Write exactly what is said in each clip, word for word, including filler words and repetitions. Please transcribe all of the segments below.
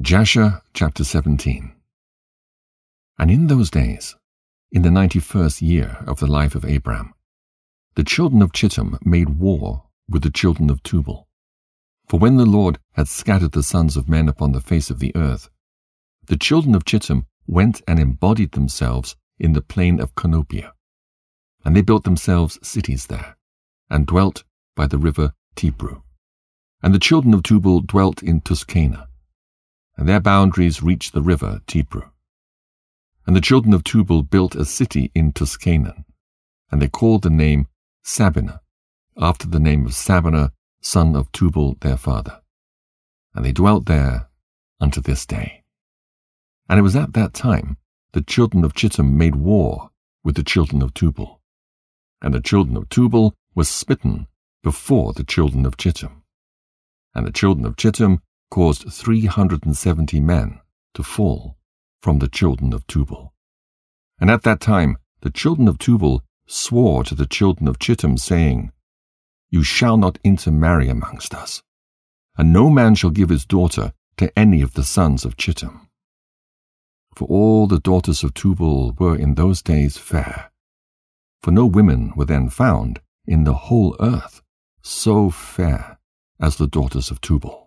Jasher chapter seventeen. And in those days, in the ninety-first year of the life of Abram, the children of Chittim made war with the children of Tubal. For when the Lord had scattered the sons of men upon the face of the earth, the children of Chittim went and embodied themselves in the plain of Canopia. And they built themselves cities there, and dwelt by the river Tibru. And the children of Tubal dwelt in Tuscana, and their boundaries reached the river Tibru. And the children of Tubal built a city in Tuscana, and they called the name Sabina, after the name of Sabina, son of Tubal their father. And they dwelt there unto this day. And it was at that time the children of Chittim made war with the children of Tubal. And the children of Tubal were smitten before the children of Chittim. And the children of Chittim caused three hundred and seventy men to fall from the children of Tubal. And at that time the children of Tubal swore to the children of Chittim, saying, You shall not intermarry amongst us, and no man shall give his daughter to any of the sons of Chittim. For all the daughters of Tubal were in those days fair, for no women were then found in the whole earth so fair as the daughters of Tubal.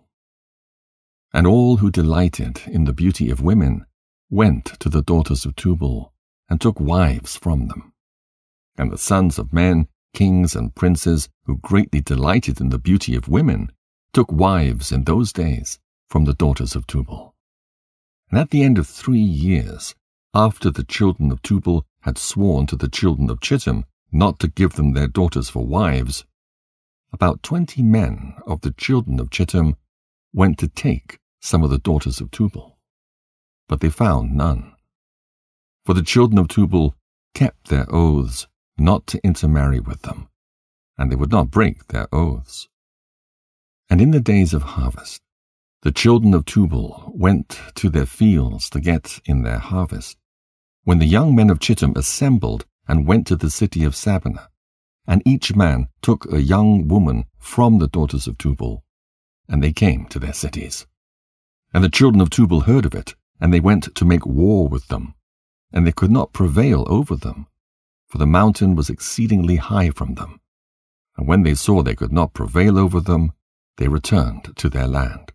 And all who delighted in the beauty of women went to the daughters of Tubal, and took wives from them. And the sons of men, kings and princes, who greatly delighted in the beauty of women, took wives in those days from the daughters of Tubal. And at the end of three years, after the children of Tubal had sworn to the children of Chittim not to give them their daughters for wives, about twenty men of the children of Chittim went to take some of the daughters of Tubal. But they found none. For the children of Tubal kept their oaths not to intermarry with them, and they would not break their oaths. And in the days of harvest, the children of Tubal went to their fields to get in their harvest, when the young men of Chittim assembled and went to the city of Sabina, and each man took a young woman from the daughters of Tubal, and they came to their cities. And the children of Tubal heard of it, and they went to make war with them, and they could not prevail over them, for the mountain was exceedingly high from them. And when they saw they could not prevail over them, they returned to their land.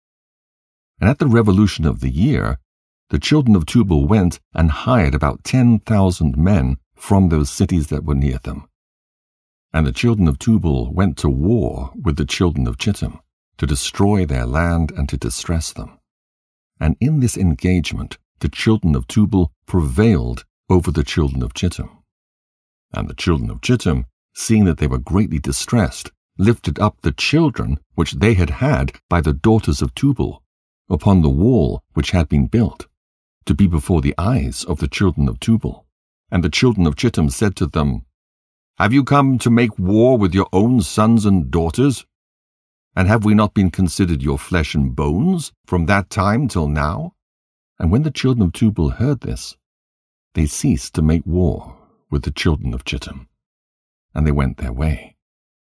And at the revolution of the year, the children of Tubal went and hired about ten thousand men from those cities that were near them. And the children of Tubal went to war with the children of Chittim, to destroy their land and to distress them. And in this engagement the children of Tubal prevailed over the children of Chittim. And the children of Chittim, seeing that they were greatly distressed, lifted up the children which they had had by the daughters of Tubal upon the wall which had been built, to be before the eyes of the children of Tubal. And the children of Chittim said to them, Have you come to make war with your own sons and daughters? And have we not been considered your flesh and bones from that time till now? And when the children of Tubal heard this, they ceased to make war with the children of Chittim, and they went their way.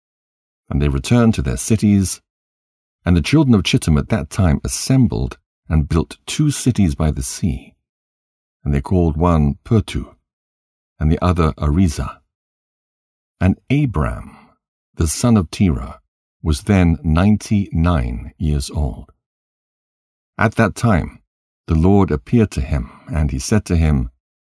And they returned to their cities, and the children of Chittim at that time assembled and built two cities by the sea, and they called one Purtu, and the other Arizah. And Abram, the son of Terah, was then ninety-nine years old. At that time the Lord appeared to him, and he said to him,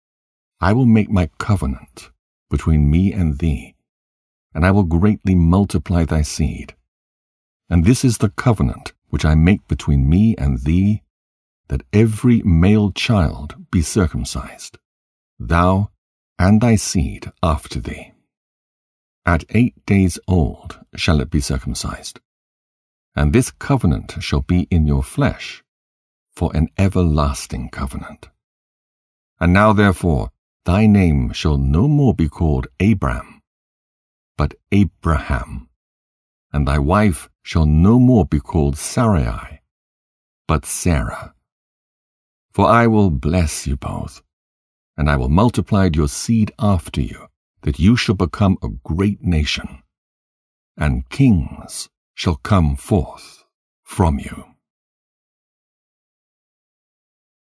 I will make my covenant between me and thee, and I will greatly multiply thy seed. And this is the covenant which I make between me and thee, that every male child be circumcised, thou and thy seed after thee. At eight days old shall it be circumcised. And this covenant shall be in your flesh for an everlasting covenant. And now therefore thy name shall no more be called Abram, but Abraham, and thy wife shall no more be called Sarai, but Sarah. For I will bless you both, and I will multiply your seed after you, that you shall become a great nation, and kings shall come forth from you.